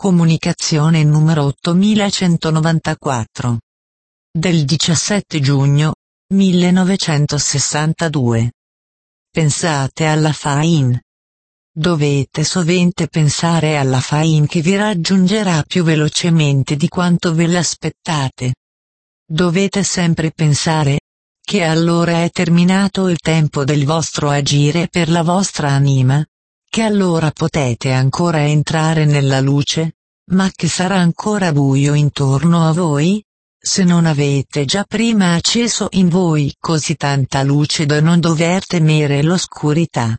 Comunicazione numero 8194. Del 17 giugno 1962. Pensate alla Fain. Dovete sovente pensare alla Fain che vi raggiungerà più velocemente di quanto ve l'aspettate. Dovete sempre pensare che allora è terminato il tempo del vostro agire per la vostra anima, che allora potete ancora entrare nella luce, ma che sarà ancora buio intorno a voi, se non avete già prima acceso in voi così tanta luce da non dover temere l'oscurità.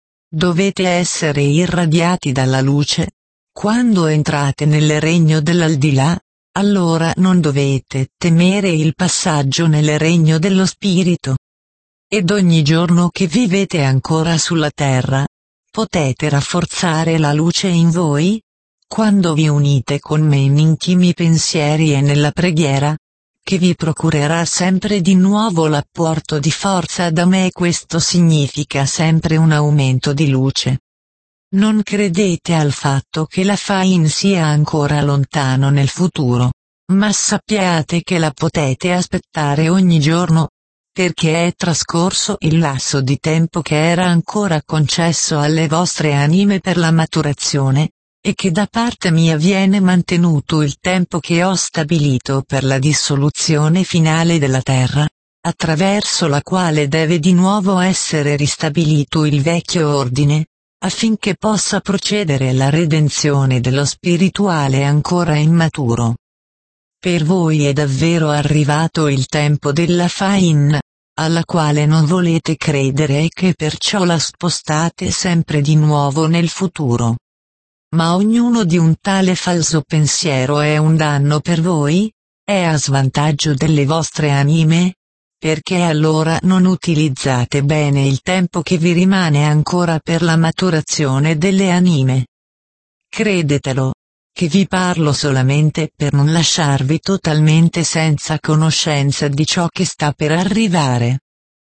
Dovete essere irradiati dalla luce. Quando entrate nel regno dell'aldilà, allora non dovete temere il passaggio nel regno dello spirito. Ed ogni giorno che vivete ancora sulla terra, potete rafforzare la luce in voi, quando vi unite con me in intimi pensieri e nella preghiera, che vi procurerà sempre di nuovo l'apporto di forza da me, e questo significa sempre un aumento di luce. Non credete al fatto che la Fain sia ancora lontano nel futuro, ma sappiate che la potete aspettare ogni giorno, perché è trascorso il lasso di tempo che era ancora concesso alle vostre anime per la maturazione, e che da parte mia viene mantenuto il tempo che ho stabilito per la dissoluzione finale della terra, attraverso la quale deve di nuovo essere ristabilito il vecchio ordine, affinché possa procedere la redenzione dello spirituale ancora immaturo. Per voi è davvero arrivato il tempo della Fain, alla quale non volete credere e che perciò la spostate sempre di nuovo nel futuro. Ma ognuno di un tale falso pensiero è un danno per voi, è a svantaggio delle vostre anime, perché allora non utilizzate bene il tempo che vi rimane ancora per la maturazione delle anime. Credetelo, che vi parlo solamente per non lasciarvi totalmente senza conoscenza di ciò che sta per arrivare.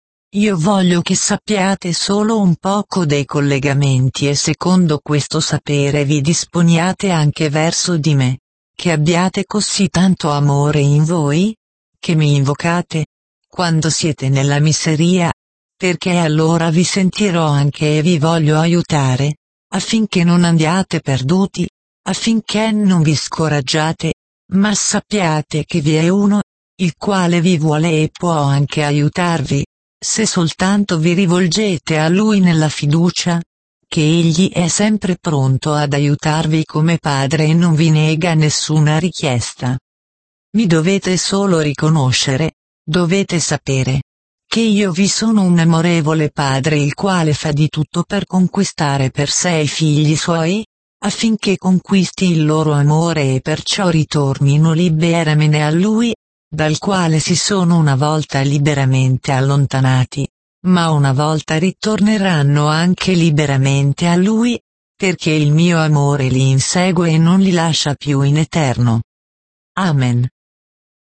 Io voglio che sappiate solo un poco dei collegamenti e secondo questo sapere vi disponiate anche verso di me, che abbiate così tanto amore in voi, che mi invocate, quando siete nella miseria, perché allora vi sentirò anche e vi voglio aiutare, affinché non andiate perduti, affinché non vi scoraggiate, ma sappiate che vi è uno, il quale vi vuole e può anche aiutarvi, se soltanto vi rivolgete a lui nella fiducia, che egli è sempre pronto ad aiutarvi come padre e non vi nega nessuna richiesta. Mi dovete solo riconoscere, dovete sapere, che io vi sono un amorevole padre il quale fa di tutto per conquistare per sé i figli suoi, affinché conquisti il loro amore e perciò ritornino liberamente a lui, dal quale si sono una volta liberamente allontanati, ma una volta ritorneranno anche liberamente a lui, perché il mio amore li insegue e non li lascia più in eterno. Amen.